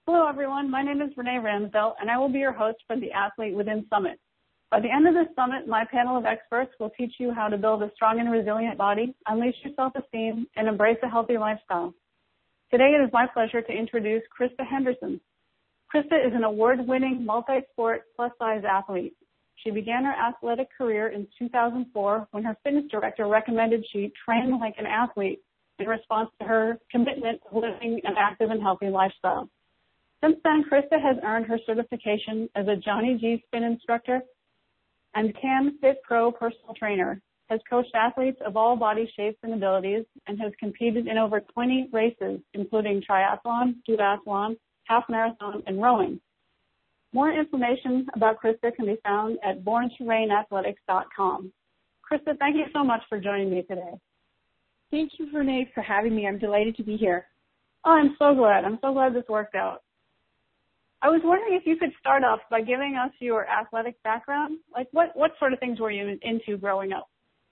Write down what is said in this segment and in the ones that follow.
Hello, everyone. My name is Renee Ramsdell, and I will be your host for the Athlete Within Summit. By the end of this summit, my panel of experts will teach you how to build a strong and resilient body, unleash your self-esteem, and embrace a healthy lifestyle. Today, it is my pleasure to introduce Krista Henderson. Krista is an award-winning multi-sport plus-size athlete. She began her athletic career in 2004 when her fitness director recommended she train like an athlete in response to her commitment to living an active and healthy lifestyle. Since then, Krista has earned her certification as a Johnny G spin instructor and Can Fit Pro personal trainer, has coached athletes of all body shapes and abilities, and has competed in over 20 races, including triathlon, duathlon, half marathon, and rowing. More information about Krista can be found at borntorainathletics.com. Krista, thank you so much for joining me today. Thank you, Renee, for having me. I'm delighted to be here. Oh, I'm so glad. I'm so glad this worked out. I was wondering if you could start off by giving us your athletic background. Like, what sort of things were you into growing up?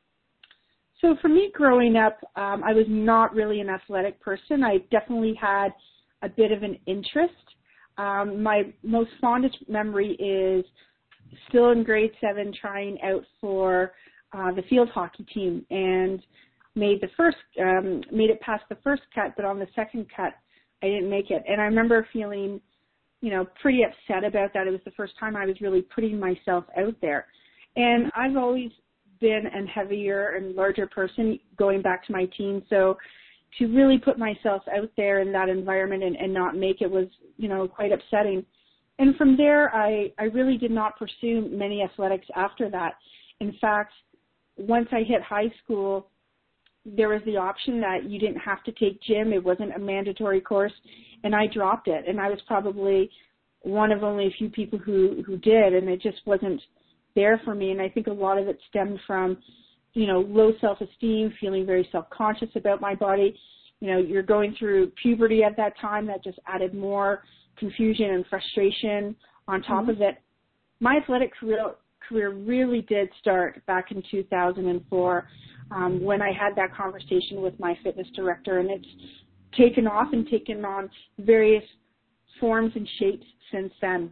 So for me, growing up, I was not really an athletic person. I definitely had a bit of an interest. My most fondest memory is still in grade 7 trying out for the field hockey team and made it past the first cut, but on the second cut, I didn't make it. And I remember feeling, pretty upset about that. It was the first time I was really putting myself out there. And I've always been a heavier and larger person going back to my teens. So to really put myself out there in that environment and not make it was, quite upsetting. And from there, I really did not pursue many athletics after that. In fact, once I hit high school, there was the option that you didn't have to take gym. It wasn't a mandatory course, and I dropped it. And I was probably one of only a few people who did, and it just wasn't there for me. And I think a lot of it stemmed from, low self-esteem, feeling very self-conscious about my body. You're going through puberty at that time. That just added more confusion and frustration on top of it. My athletic career really did start back in 2004 when I had that conversation with my fitness director, and it's taken off and taken on various forms and shapes since then.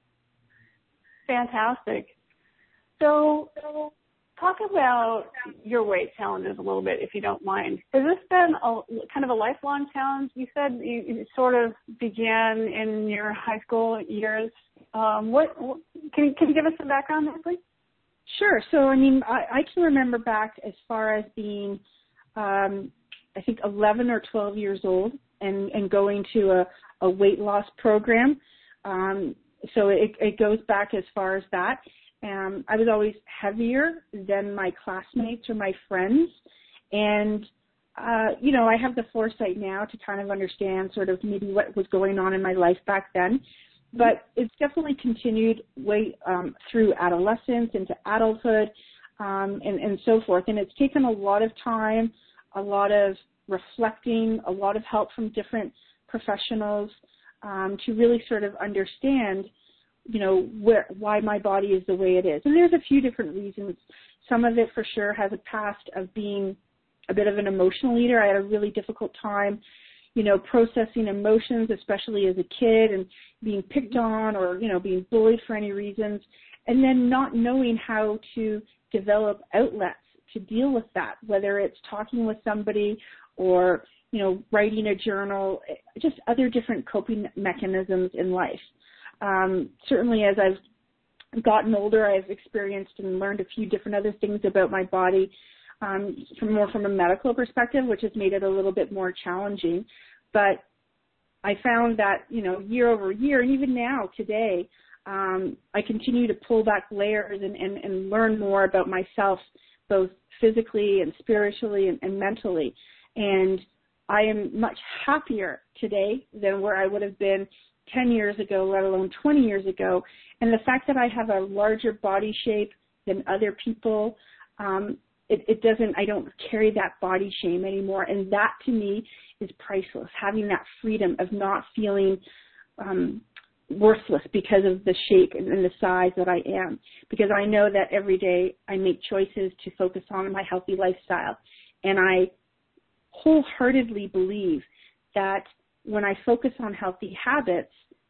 Fantastic. So talk about your weight challenges a little bit, if you don't mind. Has this been kind of a lifelong challenge? You said you sort of began in your high school years. Can you give us some background there, please? Sure. So, I can remember back as far as being, I think, 11 or 12 years old and going to a weight loss program. So it goes back as far as that. I was always heavier than my classmates or my friends. And, I have the foresight now to kind of understand sort of maybe what was going on in my life back then. But it's definitely continued way through adolescence into adulthood and so forth. And it's taken a lot of time, a lot of reflecting, a lot of help from different professionals to really sort of understand, why my body is the way it is. And there's a few different reasons. Some of it for sure has a past of being a bit of an emotional eater. I had a really difficult time processing emotions, especially as a kid, and being picked on or, being bullied for any reasons, and then not knowing how to develop outlets to deal with that, whether it's talking with somebody or, writing a journal, just other different coping mechanisms in life. Certainly as I've gotten older, I've experienced and learned a few different other things about my body, from a medical perspective, which has made it a little bit more challenging. But I found that, year over year, and even now, today, I continue to pull back layers and learn more about myself, both physically and spiritually and mentally. And I am much happier today than where I would have been 10 years ago, let alone 20 years ago. And the fact that I have a larger body shape than other people, I don't carry that body shame anymore. And that to me is priceless, having that freedom of not feeling worthless because of the shape and the size that I am. Because I know that every day I make choices to focus on my healthy lifestyle. And I wholeheartedly believe that when I focus on healthy habits,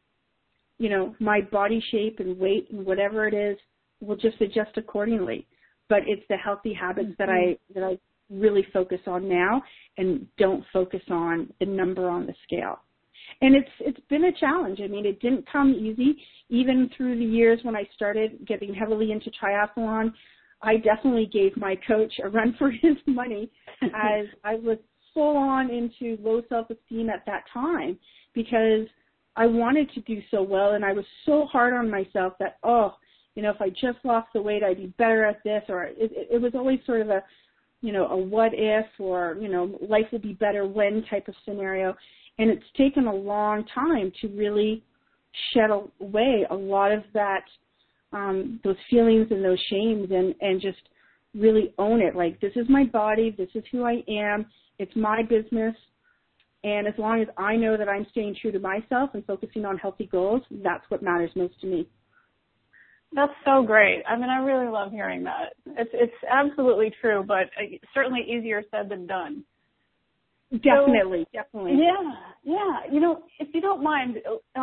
my body shape and weight and whatever it is will just adjust accordingly. But it's the healthy habits that I really focus on now and don't focus on the number on the scale. And it's been a challenge. I mean, it didn't come easy. Even through the years when I started getting heavily into triathlon, I definitely gave my coach a run for his money as I was full on into low self-esteem at that time because I wanted to do so well and I was so hard on myself that, if I just lost the weight, I'd be better at this, or it was always sort of a what if, or, life will be better when type of scenario. And it's taken a long time to really shed away a lot of that, those feelings and those shames and just really own it. Like, this is my body, this is who I am, it's my business. And as long as I know that I'm staying true to myself and focusing on healthy goals, that's what matters most to me. That's so great. I mean, I really love hearing that. It's absolutely true, but certainly easier said than done. Definitely. Yeah. If you don't mind,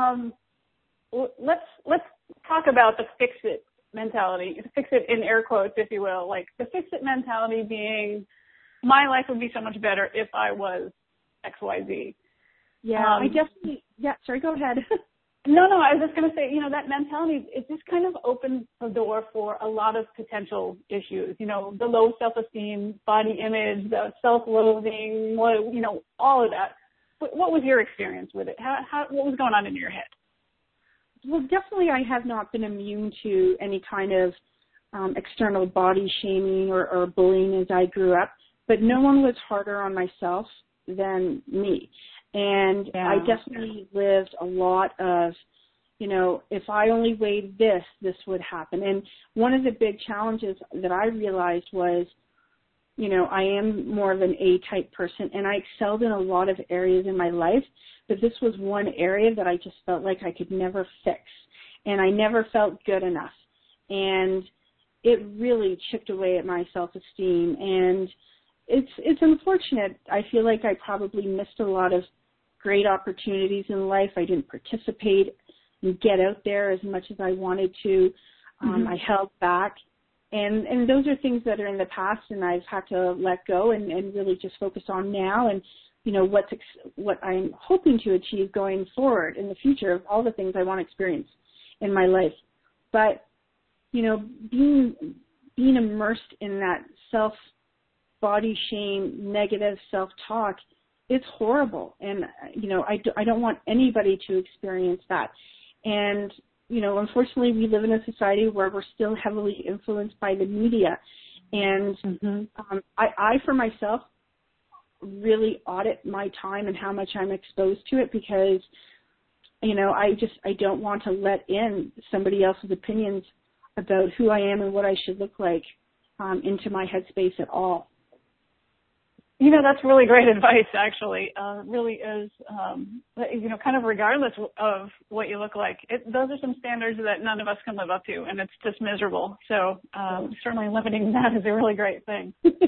let's talk about the fix-it mentality. Fix it in air quotes, if you will. Like the fix-it mentality being, my life would be so much better if I was X, Y, Z. Yeah, I definitely. Yeah, sorry. Go ahead. No, I was just going to say, that mentality, it just kind of opens the door for a lot of potential issues, the low self-esteem, body image, the self-loathing, all of that. What was your experience with it? What was going on in your head? Well, definitely I have not been immune to any kind of external body shaming or bullying as I grew up, but no one was harder on myself than me. And I definitely lived a lot of, if I only weighed this would happen. And one of the big challenges that I realized was, I am more of an A-type person, and I excelled in a lot of areas in my life, but this was one area that I just felt like I could never fix, and I never felt good enough. And it really chipped away at my self-esteem, and it's unfortunate. I feel like I probably missed a lot of great opportunities in life. I didn't participate and get out there as much as I wanted to. I held back. And those are things that are in the past, and I've had to let go and really just focus on now and, what I'm hoping to achieve going forward in the future of all the things I want to experience in my life. But, being immersed in that self-body shame, negative self-talk, it's horrible. And, I don't want anybody to experience that. And, unfortunately, we live in a society where we're still heavily influenced by the media. And I, for myself, really audit my time and how much I'm exposed to it because, I don't want to let in somebody else's opinions about who I am and what I should look like into my headspace at all. That's really great advice, actually. Really is, kind of regardless of what you look like. Those are some standards that none of us can live up to, and it's just miserable. So certainly limiting that is a really great thing.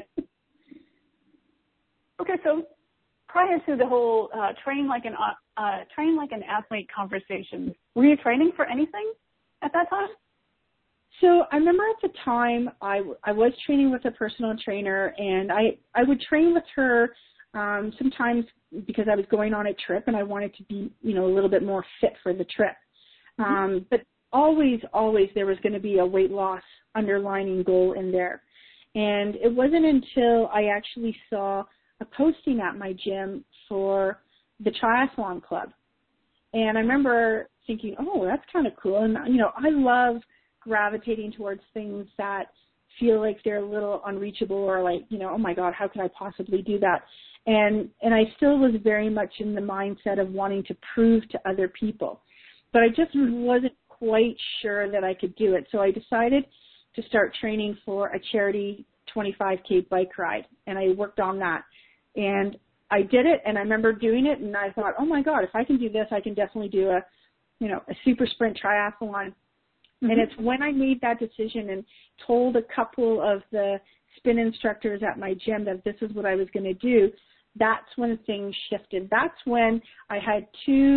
Okay, so prior to the whole train like an athlete conversation, were you training for anything at that time? So I remember at the time I was training with a personal trainer, and I would train with her sometimes because I was going on a trip and I wanted to be, a little bit more fit for the trip. But always there was going to be a weight loss underlining goal in there. And it wasn't until I actually saw a posting at my gym for the triathlon club. And I remember thinking, oh, that's kind of cool. And, I love gravitating towards things that feel like they're a little unreachable or like, oh my God, how could I possibly do that? And I still was very much in the mindset of wanting to prove to other people. But I just wasn't quite sure that I could do it. So I decided to start training for a charity 25K bike ride, and I worked on that. And I did it, and I remember doing it, and I thought, oh my God, if I can do this, I can definitely do a super sprint triathlon. And it's when I made that decision and told a couple of the spin instructors at my gym that this is what I was going to do, that's when things shifted. That's when I had two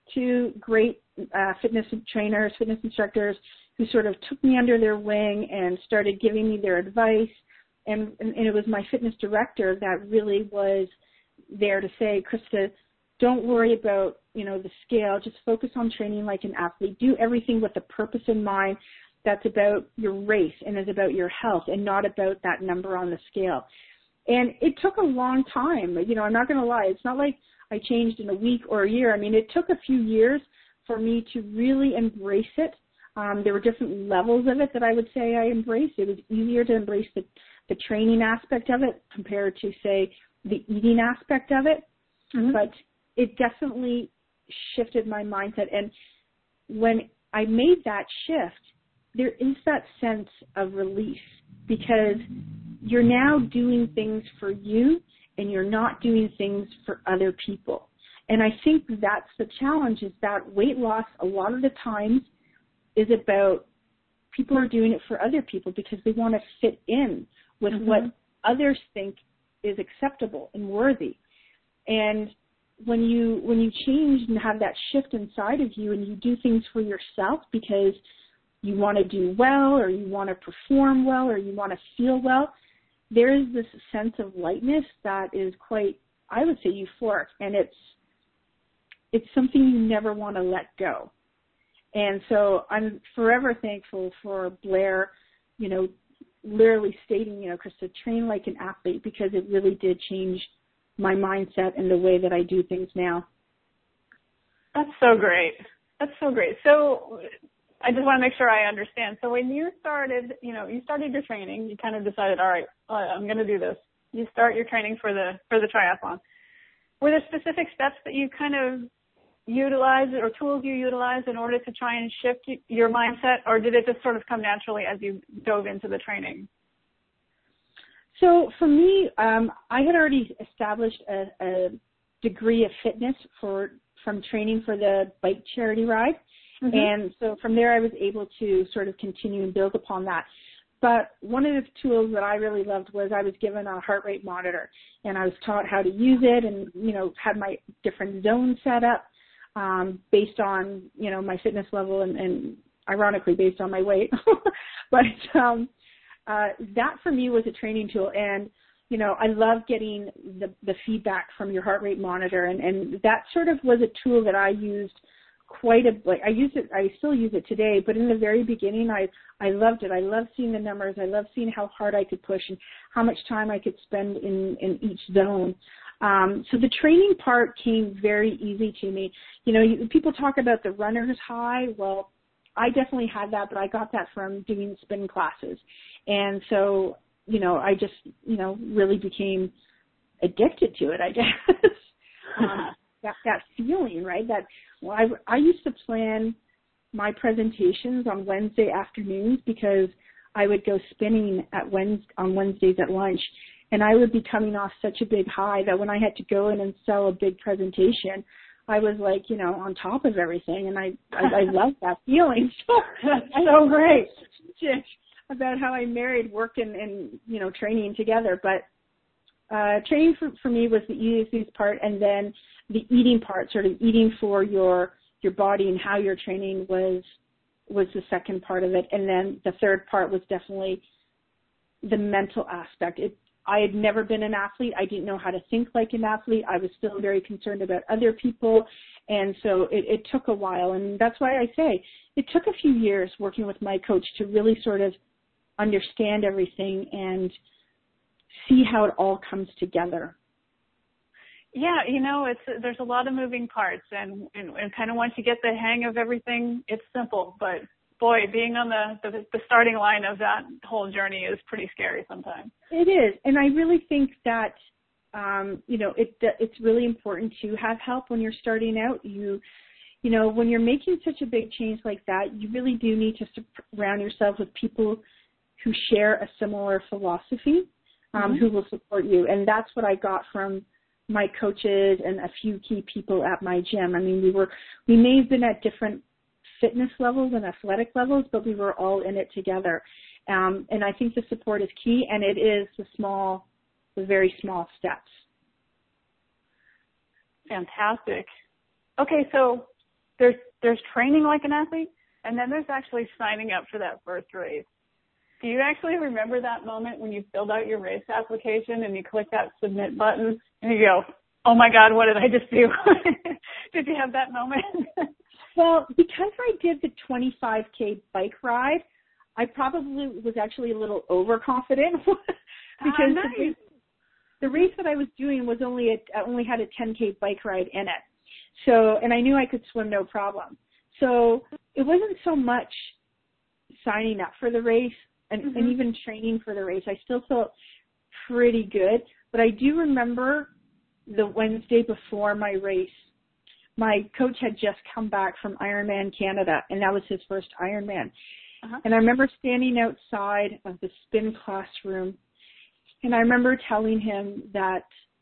two great fitness trainers, fitness instructors who sort of took me under their wing and started giving me their advice. And it was my fitness director that really was there to say, Krista, don't worry about, the scale. Just focus on training like an athlete. Do everything with a purpose in mind that's about your race and is about your health and not about that number on the scale. And it took a long time. I'm not going to lie. It's not like I changed in a week or a year. I mean, it took a few years for me to really embrace it. There were different levels of it that I would say I embraced. It was easier to embrace the training aspect of it compared to, say, the eating aspect of it. Mm-hmm. But it definitely shifted my mindset. And when I made that shift, there is that sense of relief because you're now doing things for you and you're not doing things for other people. And I think that's the challenge, is that weight loss a lot of the times is about people are doing it for other people because they want to fit in with mm-hmm. what others think is acceptable and worthy. And when you change and have that shift inside of you and you do things for yourself because you want to do well or you want to perform well or you want to feel well, there is this sense of lightness that is quite, I would say, euphoric, and it's something you never want to let go. And so I'm forever thankful for Blair, literally stating, Krista, train like an athlete, because it really did change my mindset and the way that I do things now. That's so great. That's so great. So I just want to make sure I understand. So when you started, you started your training, you kind of decided, all right, I'm going to do this. You start your training for the triathlon. Were there specific steps that you kind of utilized or tools you utilized in order to try and shift your mindset, or did it just sort of come naturally as you dove into the training? So for me, I had already established a degree of fitness from training for the bike charity ride. Mm-hmm. And so from there I was able to sort of continue and build upon that. But one of the tools that I really loved was I was given a heart rate monitor, and I was taught how to use it and, had my different zones set up based on, my fitness level and ironically based on my weight. But that for me was a training tool. And, I love getting the feedback from your heart rate monitor. And that sort of was a tool that I used I used it, I still use it today, but in the very beginning, I loved it. I loved seeing the numbers. I loved seeing how hard I could push and how much time I could spend in each zone. So the training part came very easy to me. People talk about the runner's high. Well, I definitely had that, but I got that from doing spin classes. And so, I just, really became addicted to it, I guess. That feeling, right? I used to plan my presentations on Wednesday afternoons because I would go spinning on Wednesdays at lunch, and I would be coming off such a big high that when I had to go in and sell a big presentation, I was like, on top of everything, and I loved that feeling. So that's so great. About how I married work and training together, but training for me was the easiest part, and then the eating part, sort of eating for your body and how you're training was the second part of it. And then the third part was definitely the mental aspect. I had never been an athlete. I didn't know how to think like an athlete. I was still very concerned about other people. And so it took a while. And that's why I say it took a few years working with my coach to really sort of understand everything and see how it all comes together. Yeah, there's a lot of moving parts, and kind of once you get the hang of everything, it's simple. But boy, being on the starting line of that whole journey is pretty scary sometimes. It is, and I really think that it's really important to have help when you're starting out. When you're making such a big change like that, you really do need to surround yourself with people who share a similar philosophy, who will support you, and that's what I got from my coaches and a few key people at my gym. I mean, we may have been at different fitness levels and athletic levels, but we were all in it together. And I think the support is key, and it is the very small steps. Fantastic. Okay, so there's training like an athlete, and then there's actually signing up for that first race. Do you actually remember that moment when you filled out your race application and you click that submit button and you go, oh my God, what did I just do? Did you have that moment? Well, because I did the 25K bike ride, I probably was actually a little overconfident because nice. the race that I was doing was only had a 10K bike ride in it. So, and I knew I could swim no problem. So it wasn't so much signing up for the race and even training for the race. I still felt pretty good. But I do remember the Wednesday before my race, my coach had just come back from Ironman Canada, and that was his first Ironman. And I remember standing outside of the spin classroom, and I remember telling him that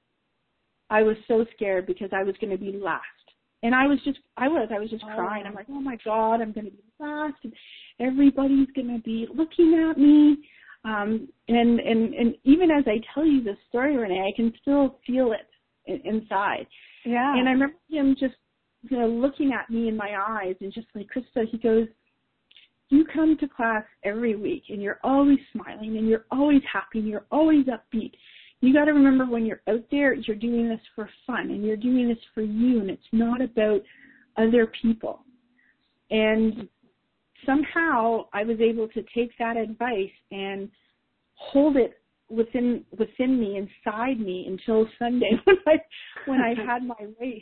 I was so scared because I was going to be last. And I was just crying. I'm like, oh my God, I'm going to be last, and everybody's going to be looking at me. And even as I tell you this story, Renee, I can still feel it inside. Yeah. And I remember him just, looking at me in my eyes and just like, Krista, he goes, you come to class every week and you're always smiling and you're always happy and you're always upbeat. You got to remember when you're out there, you're doing this for fun and you're doing this for you, and it's not about other people. And somehow I was able to take that advice and hold it within me, inside me, until Sunday when I had my race.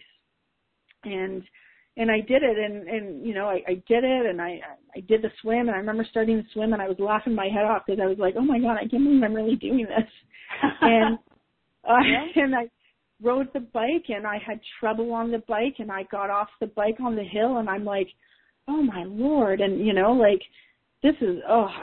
And I did it, and I did it, and I did the swim, and I remember starting to swim, and I was laughing my head off because I was like, oh my God, I can't believe I'm really doing this. And and I rode the bike, and I had trouble on the bike, and I got off the bike on the hill, and I'm like, oh my Lord, and this is,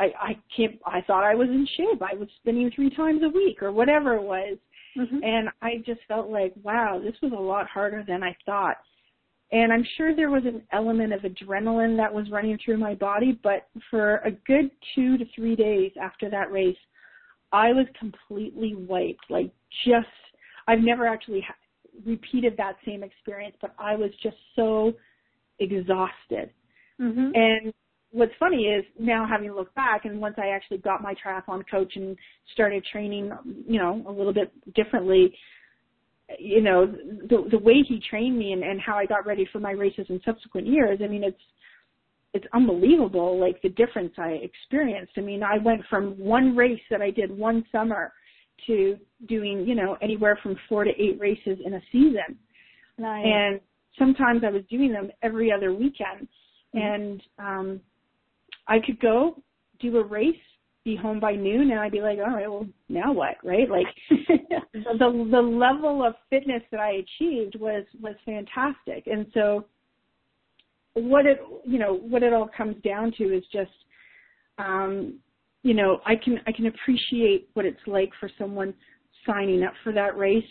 I thought I was in shape. I was spinning 3 times a week or whatever it was. And I just felt like, wow, this was a lot harder than I thought. And I'm sure there was an element of adrenaline that was running through my body, but for a good 2 to 3 days after that race, I was completely wiped. I've never actually repeated that same experience, but I was just so exhausted. And what's funny is now, having looked back, and once I actually got my triathlon coach and started training, a little bit differently, the way he trained me and how I got ready for my races in subsequent years, I mean, it's unbelievable, like the difference I experienced. I mean, I went from one race that I did one summer to doing, anywhere from 4 to 8 races in a season. Nice. And sometimes I was doing them every other weekend. And I could go do a race, be home by noon, and I'd be like, all right, well, now what, right? Like the level of fitness that I achieved was fantastic. And so what it all comes down to is just, I can appreciate what it's like for someone signing up for that race,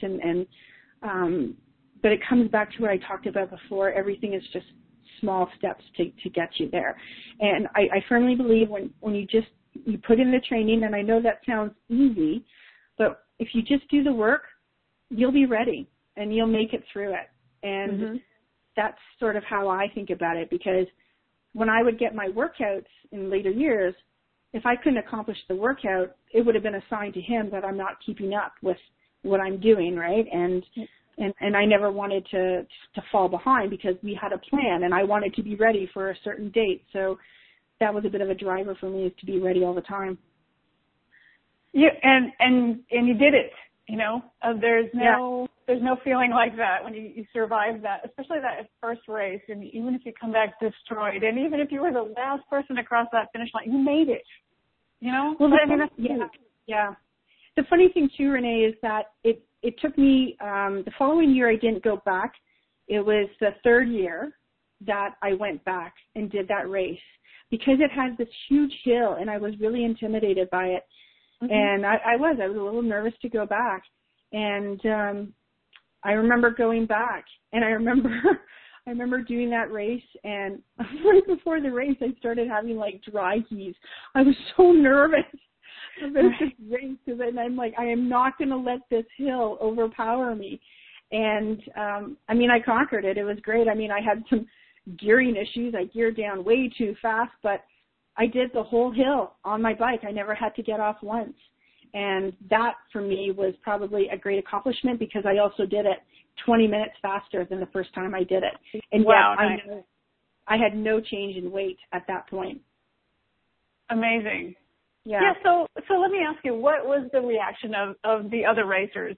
but it comes back to what I talked about before. Everything is just small steps to get you there. And I firmly believe when you put in the training, and I know that sounds easy, but if you just do the work, you'll be ready and you'll make it through it. And that's sort of how I think about it, because when I would get my workouts in later years, if I couldn't accomplish the workout, it would have been a sign to him that I'm not keeping up with what I'm doing, right? And I never wanted to fall behind, because we had a plan and I wanted to be ready for a certain date. So that was a bit of a driver for me, is to be ready all the time. Yeah, and you did it. There's no feeling like that when you survive that, especially that first race. And even if you come back destroyed, and even if you were the last person across that finish line, you made it. Well, yeah. The funny thing too, Renee, is that it took me, the following year I didn't go back. It was the 3rd year that I went back and did that race, because it had this huge hill and I was really intimidated by it. And I was a little nervous to go back. And I remember going back, and I remember doing that race, and right before the race I started having like dry heaves. I was so nervous about this race, because I'm like, I am not going to let this hill overpower me. And I conquered it. It was great. I mean, I had some gearing issues. I geared down way too fast, but I did the whole hill on my bike. I never had to get off once. And that for me was probably a great accomplishment because I also did it 20 minutes faster than the first time I did it. And wow, yet nice. I had no change in weight at that point. Amazing. Yeah. So let me ask you, what was the reaction of the other racers?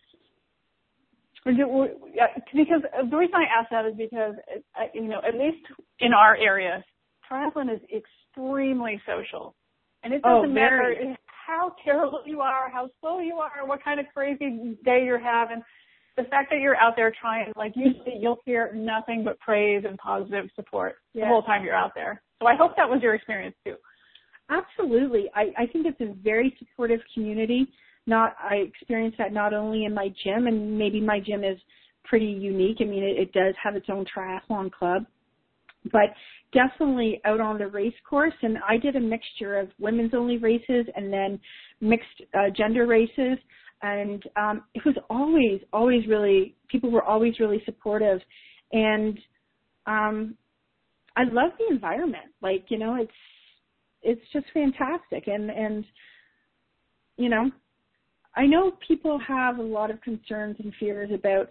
Because the reason I ask that is because, at least in our area, triathlon is extremely social. And it doesn't matter how terrible you are, how slow you are, what kind of crazy day you're having. The fact that you're out there trying, like usually you'll hear nothing but praise and positive support the whole time you're out there. So I hope that was your experience too. Absolutely. I think it's a very supportive community. I experienced that not only in my gym, and maybe my gym is pretty unique. I mean, it does have its own triathlon club, but definitely out on the race course. And I did a mixture of women's only races and then mixed gender races. And it was always really, people were always really supportive. And I love the environment. Like, it's just fantastic. And I know people have a lot of concerns and fears about,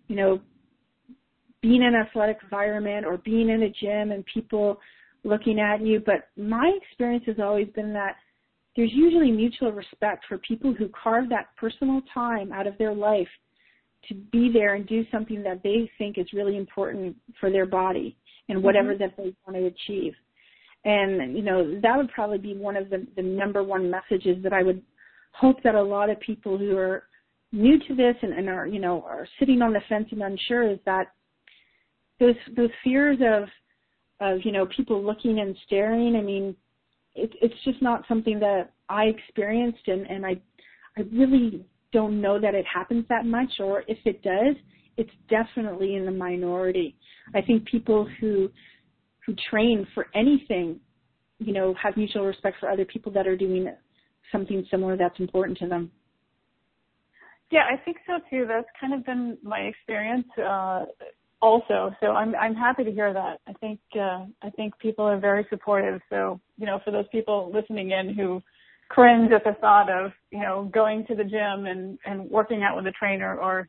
being in an athletic environment or being in a gym and people looking at you. But my experience has always been that there's usually mutual respect for people who carve that personal time out of their life to be there and do something that they think is really important for their body and whatever that they want to achieve. And, that would probably be one of the number one messages that I would hope that a lot of people who are new to this and are, are sitting on the fence and unsure is that those fears of people looking and staring, I mean, it's just not something that I experienced, and I really don't know that it happens that much, or if it does, it's definitely in the minority. I think people who train for anything, have mutual respect for other people that are doing something similar that's important to them. Yeah, I think so too. That's kind of been my experience also. So I'm happy to hear that. I think people are very supportive. So, for those people listening in who cringe at the thought of, going to the gym and working out with a trainer or,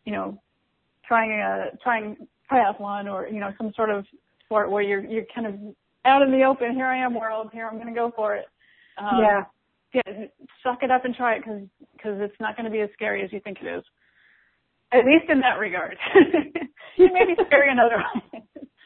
trying triathlon or, some sort of sport where you're kind of out in the open, here I am world, here I'm going to go for it. Suck it up and try it because it's not going to be as scary as you think it is. At least in that regard. It may be scary in other ways.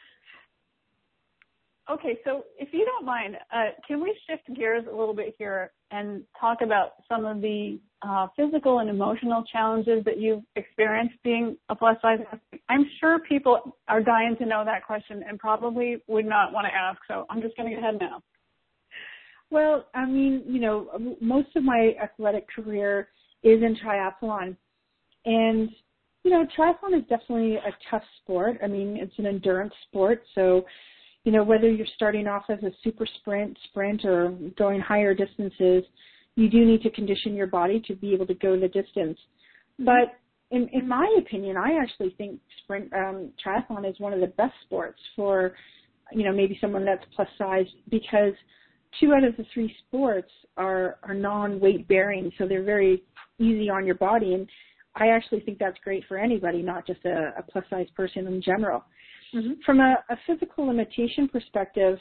Okay, so if you don't mind, can we shift gears a little bit here and talk about some of the physical and emotional challenges that you've experienced being a plus-size athlete? I'm sure people are dying to know that question and probably would not want to ask, so I'm just going to go ahead now. Well, I mean, most of my athletic career is in triathlon. And, triathlon is definitely a tough sport. I mean, it's an endurance sport. So, whether you're starting off as a super sprint, or going higher distances, you do need to condition your body to be able to go the distance. But in my opinion, I actually think triathlon is one of the best sports for, maybe someone that's plus size, because 2 out of the 3 sports are non-weight bearing, so they're very easy on your body. And I actually think that's great for anybody, not just a plus size person in general. From a physical limitation perspective,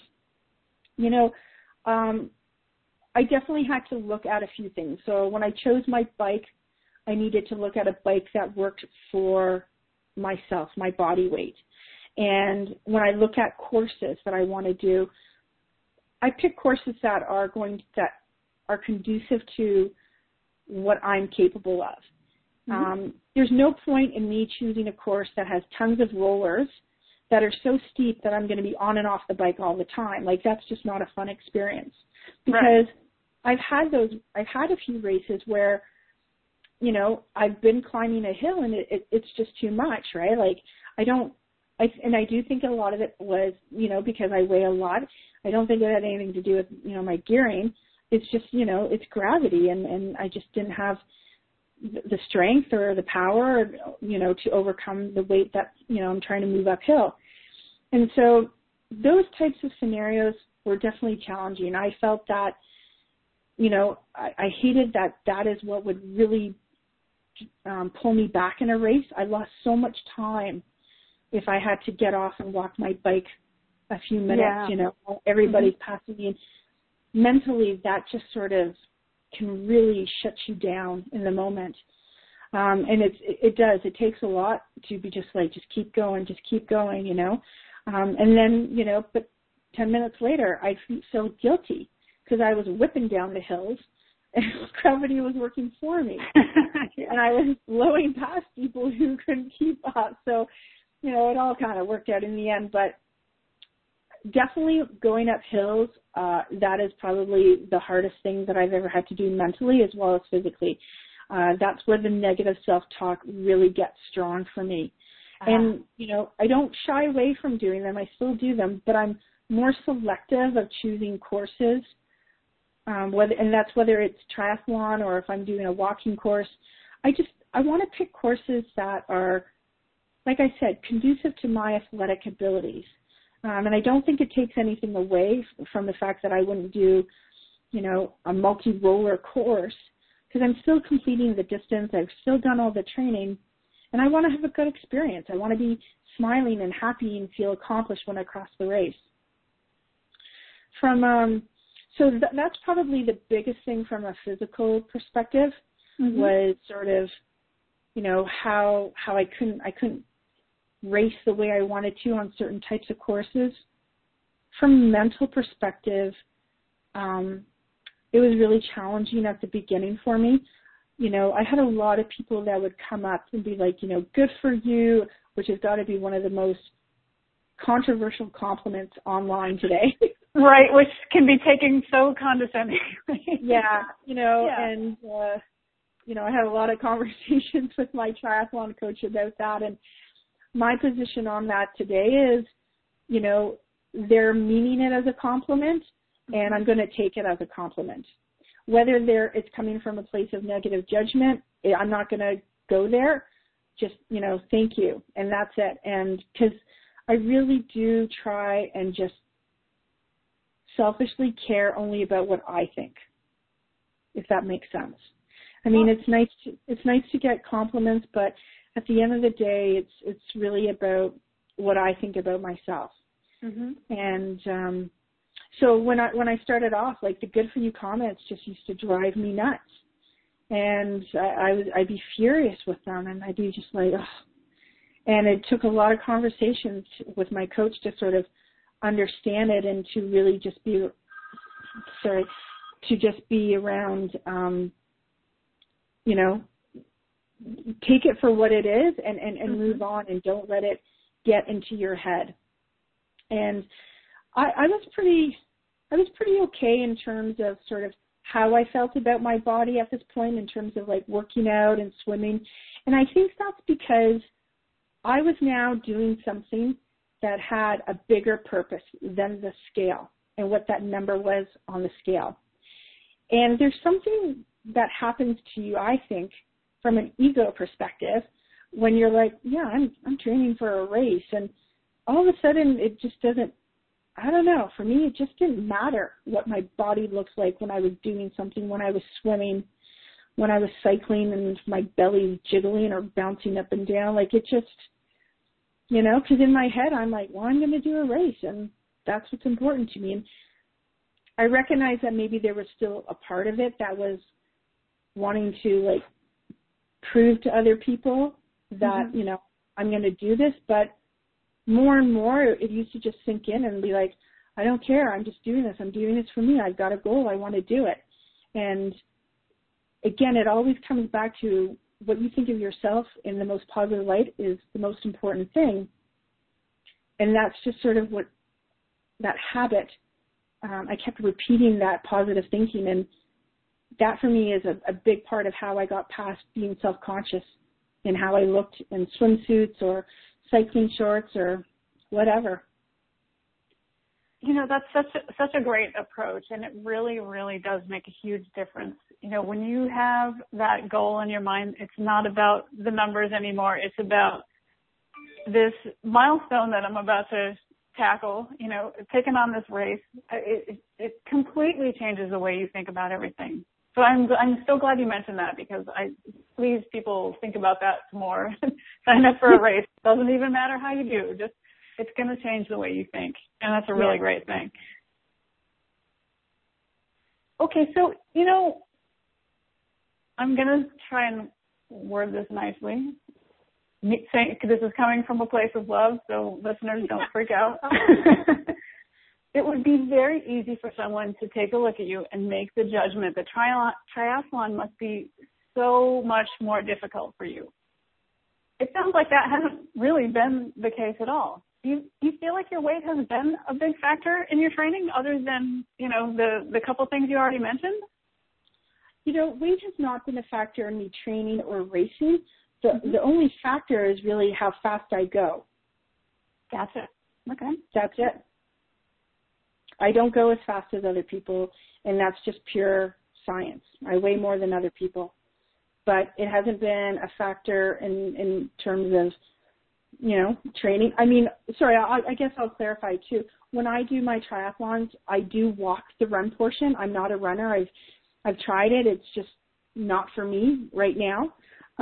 I definitely had to look at a few things. So when I chose my bike, I needed to look at a bike that worked for myself, my body weight. And when I look at courses that I want to do, I pick courses that are conducive to what I'm capable of. There's no point in me choosing a course that has tons of rollers that are so steep that I'm going to be on and off the bike all the time. Like, that's just not a fun experience. Because I've had a few races where, I've been climbing a hill and it's just too much, right? Like, I do think a lot of it was, because I weigh a lot. I don't think it had anything to do with, my gearing. It's just, it's gravity, and I just didn't have the strength or the power, to overcome the weight that, I'm trying to move uphill. And so those types of scenarios were definitely challenging. I felt that, I hated that is what would really pull me back in a race. I lost so much time if I had to get off and walk my bike a few minutes, while everybody's passing me. And mentally, that just sort of can really shut you down in the moment. And it does. It takes a lot to be just keep going, and then, but 10 minutes later, I feel guilty because I was whipping down the hills and gravity was working for me. And I was blowing past people who couldn't keep up. So, it all kind of worked out in the end. But definitely going up hills, that is probably the hardest thing that I've ever had to do mentally as well as physically. That's where the negative self-talk really gets strong for me. And, I don't shy away from doing them. I still do them, but I'm more selective of choosing courses, and that's whether it's triathlon or if I'm doing a walking course. I want to pick courses that are, like I said, conducive to my athletic abilities. And I don't think it takes anything away from the fact that I wouldn't do, a multi-roller course, because I'm still completing the distance. I've still done all the training, and I want to have a good experience. I want to be smiling and happy and feel accomplished when I cross the race. That's probably the biggest thing from a physical perspective, was sort of, how I couldn't race the way I wanted to on certain types of courses. From a mental perspective, it was really challenging at the beginning for me. I had a lot of people that would come up and be like, good for you, which has got to be one of the most controversial compliments online today. Right, which can be taken so condescendingly. And, I had a lot of conversations with my triathlon coach about that. And my position on that today is, they're meaning it as a compliment, and I'm going to take it as a compliment. Whether it's coming from a place of negative judgment, I'm not going to go there. Just, thank you. And that's it. And because I really do try and just selfishly care only about what I think, if that makes sense. I mean, it's nice to get compliments, but at the end of the day, it's really about what I think about myself. And so when I started off, like, the good for you comments just used to drive me nuts, and I'd be furious with them, and I'd be just like, ugh. And it took a lot of conversations with my coach to sort of understand it and to really just be around, take it for what it is and move on, and don't let it get into your head. And I was pretty okay in terms of sort of how I felt about my body at this point in terms of like working out and swimming. And I think that's because I was now doing something that had a bigger purpose than the scale and what that number was on the scale. And there's something that happens to you, I think, from an ego perspective, when you're like, yeah, I'm training for a race, and all of a sudden it just doesn't, I don't know, for me it just didn't matter what my body looks like when I was doing something, when I was swimming, when I was cycling and my belly jiggling or bouncing up and down. Like, it just, because in my head I'm like, well, I'm going to do a race, and that's what's important to me. And I recognize that maybe there was still a part of it that was wanting to, like, prove to other people that, I'm going to do this, but more and more it used to just sink in and be like, I don't care, I'm just doing this. I'm doing this for me. I've got a goal. I want to do it. And again, it always comes back to what you think of yourself in the most positive light is the most important thing. And that's just sort of what that habit, I kept repeating that positive thinking, and that for me is a big part of how I got past being self-conscious in how I looked in swimsuits or cycling shorts or whatever. That's such a great approach, and it really, really does make a huge difference. When you have that goal in your mind, it's not about the numbers anymore. It's about this milestone that I'm about to tackle, taking on this race, it completely changes the way you think about everything. So I'm so glad you mentioned that, because please people think about that more. Sign up for a race. Doesn't even matter how you do. Just, it's going to change the way you think. And that's a really great thing. Okay, so, I'm going to try and word this nicely. This is coming from a place of love, so listeners, don't freak out. It would be very easy for someone to take a look at you and make the judgment that triathlon must be so much more difficult for you. It sounds like that hasn't really been the case at all. Do you feel like your weight has been a big factor in your training, other than, the couple things you already mentioned? Weight has not been a factor in me training or racing. The only factor is really how fast I go. Gotcha. Okay. That's it. I don't go as fast as other people, and that's just pure science. I weigh more than other people. But it hasn't been a factor in terms of, training. I mean, sorry, I guess I'll clarify too. When I do my triathlons, I do walk the run portion. I'm not a runner. I've tried it. It's just not for me right now.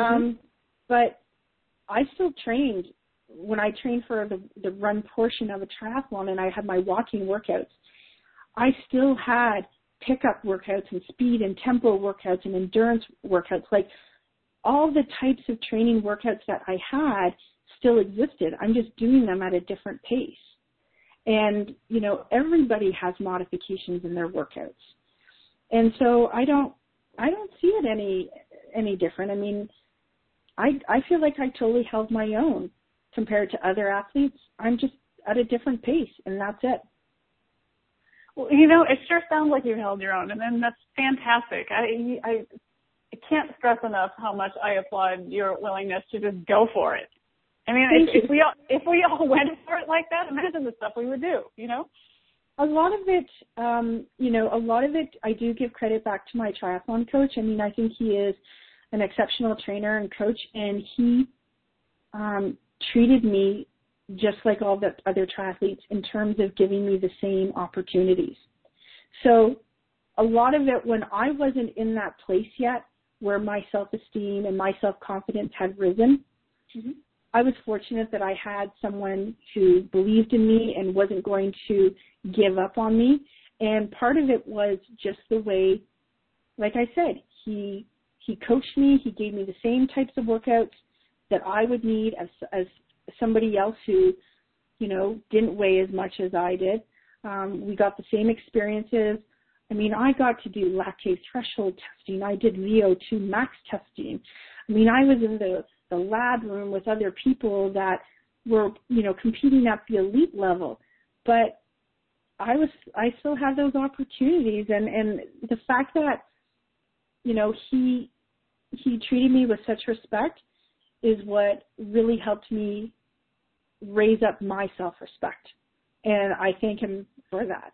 But I still trained when I trained for the run portion of a triathlon, and I had my walking workouts. I still had pickup workouts and speed and tempo workouts and endurance workouts. Like, all the types of training workouts that I had still existed. I'm just doing them at a different pace. And, everybody has modifications in their workouts. And so I don't see it any different. I mean, I feel like I totally held my own compared to other athletes. I'm just at a different pace, and that's it. Well, it sure sounds like you held your own, and then that's fantastic. I can't stress enough how much I applaud your willingness to just go for it. I mean, if we all went for it like that, imagine the stuff we would do, A lot of it, I do give credit back to my triathlon coach. I mean, I think he is an exceptional trainer and coach, and he treated me just like all the other triathletes in terms of giving me the same opportunities. So a lot of it, when I wasn't in that place yet where my self-esteem and my self-confidence had risen, I was fortunate that I had someone who believed in me and wasn't going to give up on me. And part of it was just the way, like I said, he coached me. He gave me the same types of workouts that I would need as somebody else who, didn't weigh as much as I did. We got the same experiences. I mean, I got to do lactate threshold testing. I did VO2 max testing. I mean, I was in the lab room with other people that were, competing at the elite level. But I still had those opportunities. And the fact that, he treated me with such respect is what really helped me raise up my self-respect. And I thank him for that.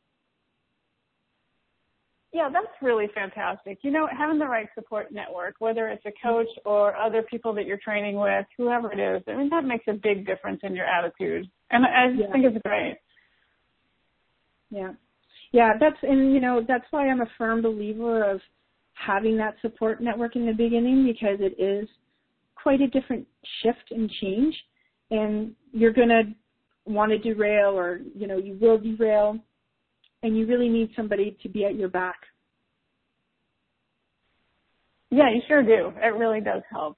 Yeah, that's really fantastic. Having the right support network, whether it's a coach or other people that you're training with, whoever it is, I mean, that makes a big difference in your attitude. And I just think it's great. Yeah. Yeah, that's why I'm a firm believer of having that support network in the beginning, because it is quite a different shift and change, and you're going to want to derail, or, you will derail, and you really need somebody to be at your back. Yeah, you sure do. It really does help.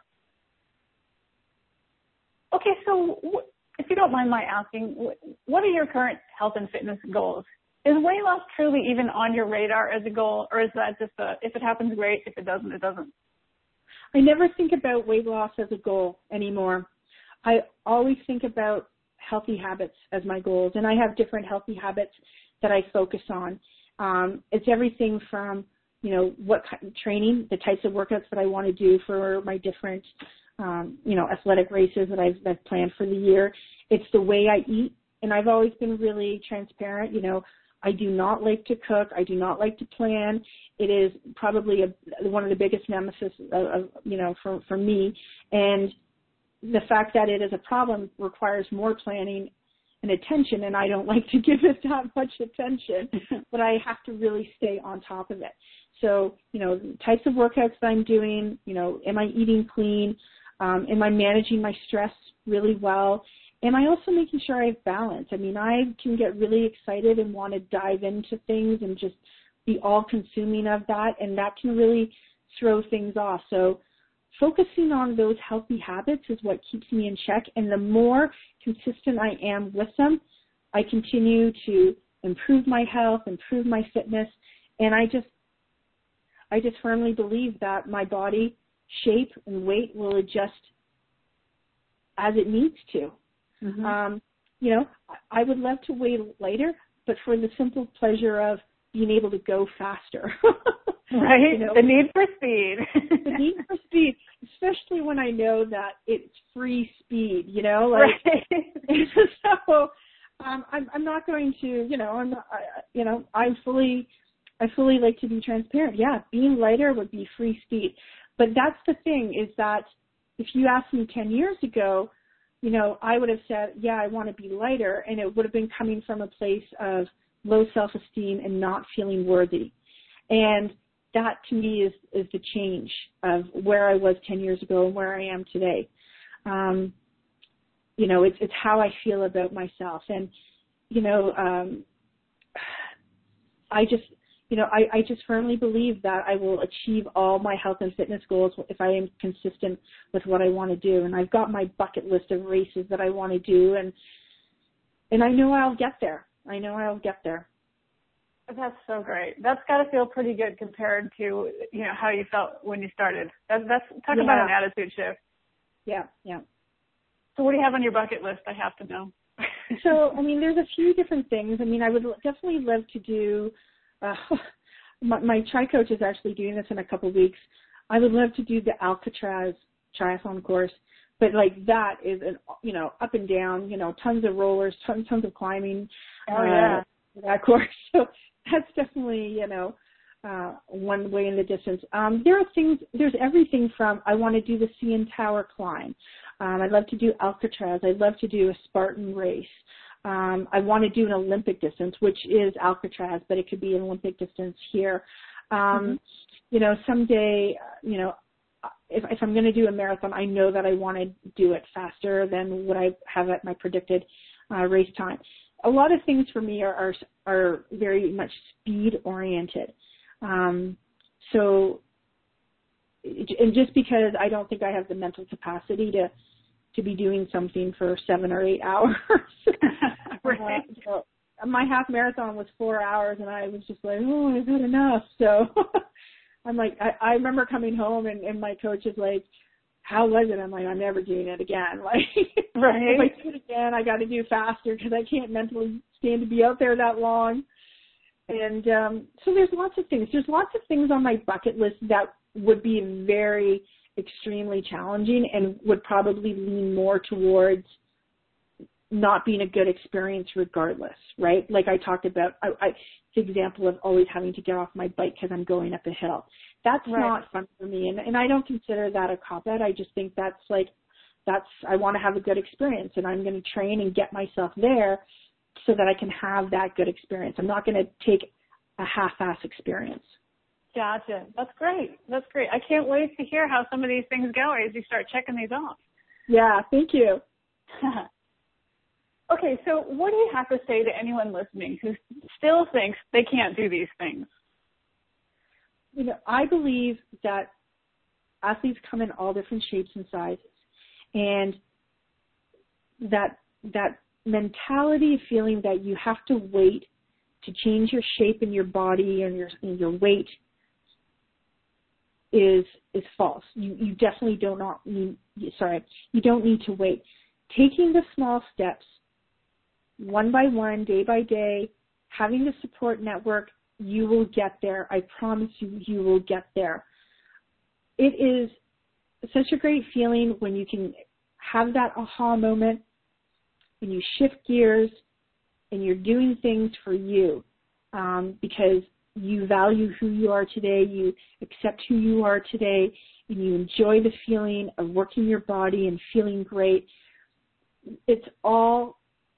Okay, so if you don't mind my asking, what are your current health and fitness goals? Is weight loss truly even on your radar as a goal, or is that just if it happens, great, if it doesn't, it doesn't? I never think about weight loss as a goal anymore. I always think about healthy habits as my goals, and I have different healthy habits that I focus on. It's everything from, what kind of training, the types of workouts that I want to do for my different, athletic races that I've planned for the year. It's the way I eat, and I've always been really transparent. I do not like to cook. I do not like to plan. It is probably one of the biggest nemesis for me. And the fact that it is a problem requires more planning and attention, and I don't like to give it that much attention, but I have to really stay on top of it. So, the types of workouts that I'm doing, am I eating clean? Am I managing my stress really well? Am I also making sure I have balance? I mean, I can get really excited and want to dive into things and just be all-consuming of that, and that can really throw things off. So focusing on those healthy habits is what keeps me in check, and the more consistent I am with them, I continue to improve my health, improve my fitness, and I just firmly believe that my body shape and weight will adjust as it needs to. Mm-hmm. I would love to weigh lighter, but for the simple pleasure of being able to go faster. Right. The need for speed. The need for speed, especially when I know that it's free speed, Right. So I'm not going to, I fully like to be transparent. Yeah, being lighter would be free speed. But that's the thing, is that if you asked me 10 years ago, I would have said, yeah, I want to be lighter, and it would have been coming from a place of low self-esteem and not feeling worthy. And that, to me, is the change of where I was 10 years ago and where I am today. It's how I feel about myself. And, I just firmly believe that I will achieve all my health and fitness goals if I am consistent with what I want to do. And I've got my bucket list of races that I want to do, and I know I'll get there. That's so great. That's got to feel pretty good compared to, how you felt when you started. That's talk about an attitude shift. Yeah. So what do you have on your bucket list? I have to know. So, there's a few different things. I would definitely love to do, my tri-coach is actually doing this in a couple of weeks. I would love to do the Alcatraz triathlon course, but that is up and down, tons of rollers, tons of climbing. Oh yeah. That course. So that's definitely, one way in the distance. There's everything from, I want to do the CN Tower climb. I'd love to do Alcatraz. I'd love to do a Spartan race. I want to do an Olympic distance, which is Alcatraz, but it could be an Olympic distance here. Someday, if I'm going to do a marathon, I know that I want to do it faster than what I have at my predicted race time. A lot of things for me are very much speed oriented. So, and just because I don't think I have the mental capacity to be doing something for 7 or 8 hours. Right. My half marathon was 4 hours, and I was just like, oh, I've had enough. So I'm like, I remember coming home, and my coach is like, how was it? I'm like, I'm never doing it again. Like, right. If I do it again, I got to do faster because I can't mentally stand to be out there that long. And so there's lots of things. There's lots of things on my bucket list that would be very extremely challenging and would probably lean more towards not being a good experience regardless, right? Like I talked about, the example of always having to get off my bike because I'm going up a hill. That's right. Not fun for me, and I don't consider that a cop-out. I just think I want to have a good experience, and I'm going to train and get myself there so that I can have that good experience. I'm not going to take a half-ass experience. Gotcha. That's great. I can't wait to hear how some of these things go as you start checking these off. Yeah, thank you. Okay, so what do you have to say to anyone listening who still thinks they can't do these things? I believe that athletes come in all different shapes and sizes, and that mentality of feeling that you have to wait to change your shape in your body and your weight is false. You definitely you don't need to wait. Taking the small steps, one by one, day by day, having the support network, you will get there. I promise you will get there. It is such a great feeling when you can have that aha moment, when you shift gears and you're doing things for you because you value who you are today, you accept who you are today, and you enjoy the feeling of working your body and feeling great. It's all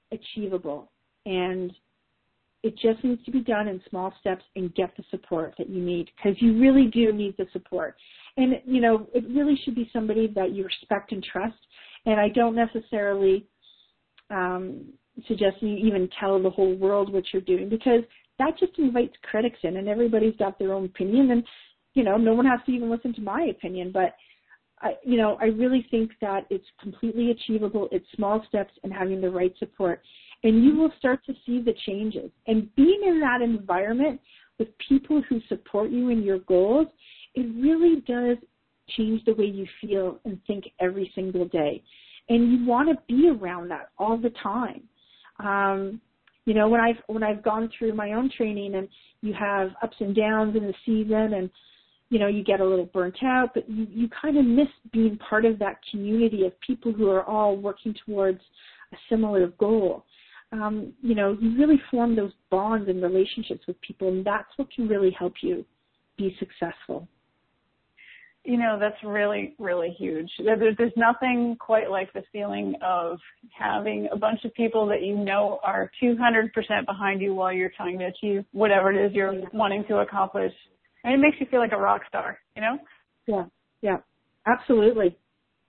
achievable, and it just needs to be done in small steps and get the support that you need, because you really do need the support. And, you know, it really should be somebody that you respect and trust. And I don't necessarily suggest you even tell the whole world what you're doing, because that just invites critics in, and everybody's got their own opinion. And, you know, no one has to even listen to my opinion. But, I really think that it's completely achievable. It's small steps and having the right support. And you will start to see the changes. And being in that environment with people who support you in your goals, it really does change the way you feel and think every single day. And you want to be around that all the time. You know, when I've gone through my own training, and you have ups and downs in the season, and, you know, you get a little burnt out, but you kind of miss being part of that community of people who are all working towards a similar goal. You know, you really form those bonds and relationships with people, and that's what can really help you be successful. You know, that's really, really huge. There's nothing quite like the feeling of having a bunch of people that you know are 200% behind you while you're trying to achieve whatever it is you're wanting to accomplish. And it makes you feel like a rock star, you know? Yeah, absolutely.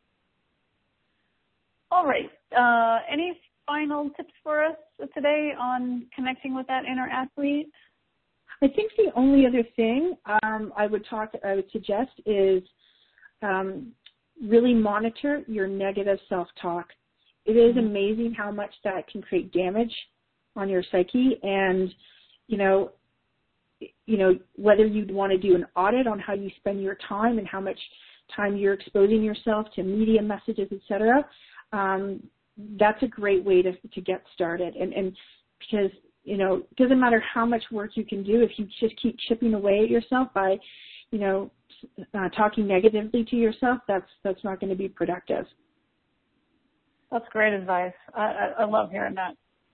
All right. Any final tips for us today on connecting with that inner athlete? I think the only other thing I would suggest is really monitor your negative self-talk. It is amazing how much that can create damage on your psyche, and you know whether you'd want to do an audit on how you spend your time and how much time you're exposing yourself to media messages, etc. That's a great way to get started, and because, you know, it doesn't matter how much work you can do if you just keep chipping away at yourself by, you know, talking negatively to yourself. That's not going to be productive. That's great advice. I love hearing that.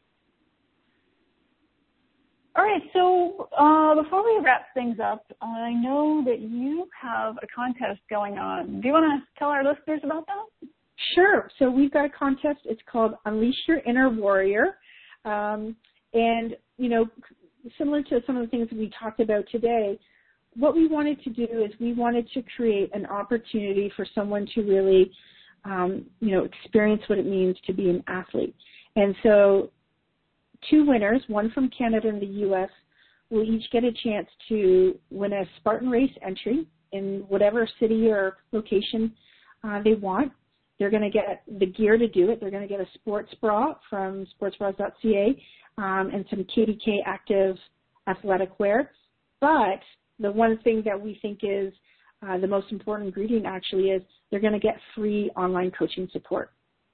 All right, so before we wrap things up, I know that you have a contest going on. Do you want to tell our listeners about that? Sure. So we've got a contest. It's called Unleash Your Inner Warrior. And, you know, similar to some of the things we talked about today, what we wanted to do is we wanted to create an opportunity for someone to really, you know, experience what it means to be an athlete. And so 2 winners, one from Canada and the U.S., will each get a chance to win a Spartan Race entry in whatever city or location they want. They're going to get the gear to do it. They're going to get a sports bra from sportsbras.ca and some KDK Active athletic wear. But the one thing that we think is the most important ingredient actually is they're going to get free online coaching support.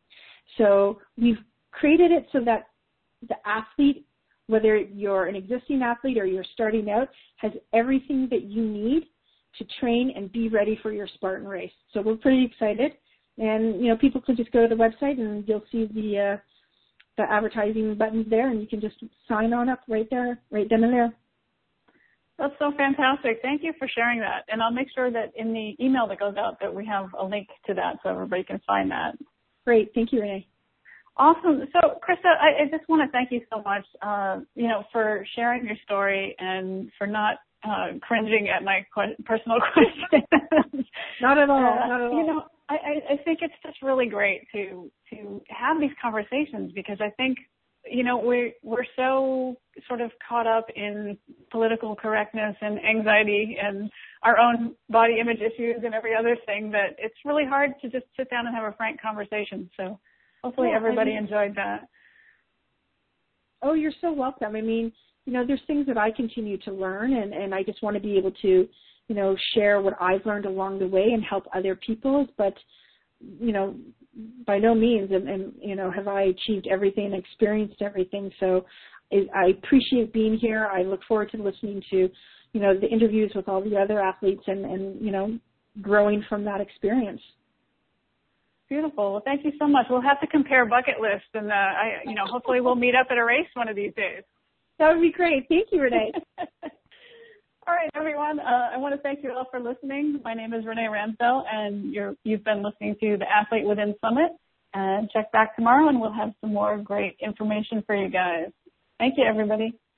So we've created it so that the athlete, whether you're an existing athlete or you're starting out, has everything that you need to train and be ready for your Spartan race. So we're pretty excited. And, you know, people can just go to the website and you'll see the advertising buttons there, and you can just sign on up right there, right then and there. That's so fantastic. Thank you for sharing that. And I'll make sure that in the email that goes out that we have a link to that so everybody can find that. Great. Thank you, Renee. Awesome. So, Krista, I just want to thank you so much, you know, for sharing your story and for not cringing at my personal questions. Not at all. Not at all. You know, I think it's just really great to have these conversations, because I think, you know, we're so sort of caught up in political correctness and anxiety and our own body image issues and every other thing that it's really hard to just sit down and have a frank conversation. So hopefully everybody enjoyed that. Oh, you're so welcome. I mean, you know, there's things that I continue to learn, and I just want to be able to, you know, share what I've learned along the way and help other people. But, you know, by no means, and you know, have I achieved everything and experienced everything. So I appreciate being here. I look forward to listening to, you know, the interviews with all the other athletes and you know, growing from that experience. Beautiful. Well, thank you so much. We'll have to compare bucket lists, and you know, hopefully we'll meet up at a race one of these days. That would be great. Thank you, Renee. All right, everyone. I want to thank you all for listening. My name is Renee Ramsdell, and you've been listening to The Athlete Within Summit. And check back tomorrow, and we'll have some more great information for you guys. Thank you, everybody.